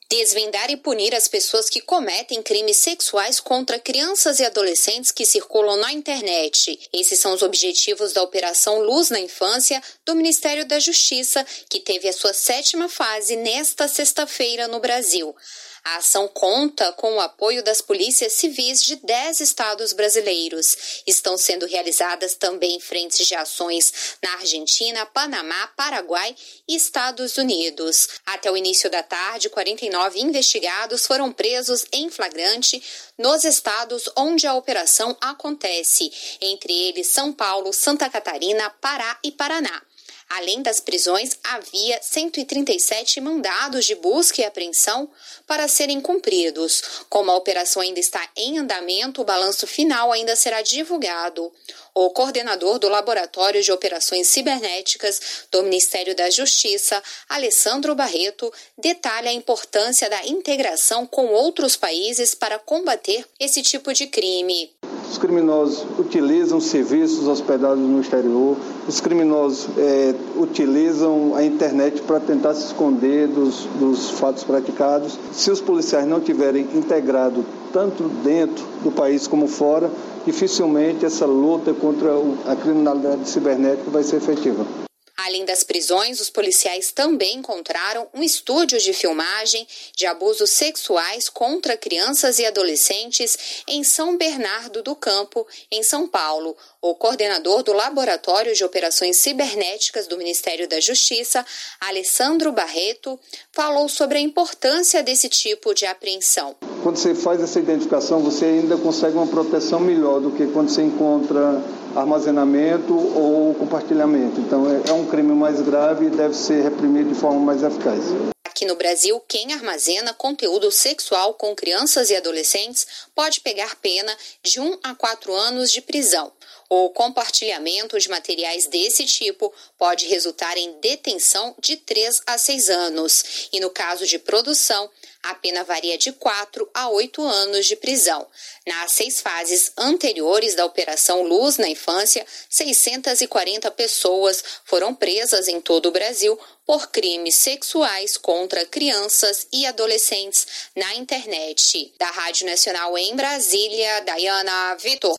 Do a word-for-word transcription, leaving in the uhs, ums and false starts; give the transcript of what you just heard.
Desvendar e punir as pessoas que cometem crimes sexuais contra crianças e adolescentes que circulam na internet. Esses são os objetivos da Operação Luz na Infância do Ministério da Justiça, que teve a sua sétima fase nesta sexta-feira no Brasil. A ação conta com o apoio das polícias civis de dez estados brasileiros. Estão sendo realizadas também frentes de ações na Argentina, Panamá, Paraguai e Estados Unidos. Até o início da tarde, quarenta e nove investigados foram presos em flagrante nos estados onde a operação acontece, entre eles São Paulo, Santa Catarina, Pará e Paraná. Além das prisões, havia cento e trinta e sete mandados de busca e apreensão para serem cumpridos. Como a operação ainda está em andamento, o balanço final ainda será divulgado. O coordenador do Laboratório de Operações Cibernéticas do Ministério da Justiça, Alessandro Barreto, detalha a importância da integração com outros países para combater esse tipo de crime. Os criminosos utilizam serviços hospedados no exterior, os criminosos é, utilizam a internet para tentar se esconder dos, dos fatos praticados. Se os policiais não tiverem integrado tanto dentro do país como fora, dificilmente essa luta contra a criminalidade cibernética vai ser efetiva. Além das prisões, os policiais também encontraram um estúdio de filmagem de abusos sexuais contra crianças e adolescentes em São Bernardo do Campo, em São Paulo. O coordenador do Laboratório de Operações Cibernéticas do Ministério da Justiça, Alessandro Barreto, falou sobre a importância desse tipo de apreensão. Quando você faz essa identificação, você ainda consegue uma proteção melhor do que quando você encontra armazenamento ou compartilhamento. Então é um crime mais grave e deve ser reprimido de forma mais eficaz. Aqui no Brasil, quem armazena conteúdo sexual com crianças e adolescentes pode pegar pena de um a quatro anos de prisão. O compartilhamento de materiais desse tipo pode resultar em detenção de três a seis anos. E no caso de produção, a pena varia de quatro a oito anos de prisão. Nas seis fases anteriores da Operação Luz na Infância, seiscentas e quarenta pessoas foram presas em todo o Brasil por crimes sexuais contra crianças e adolescentes na internet. Da Rádio Nacional em Brasília, Dayana Vitor.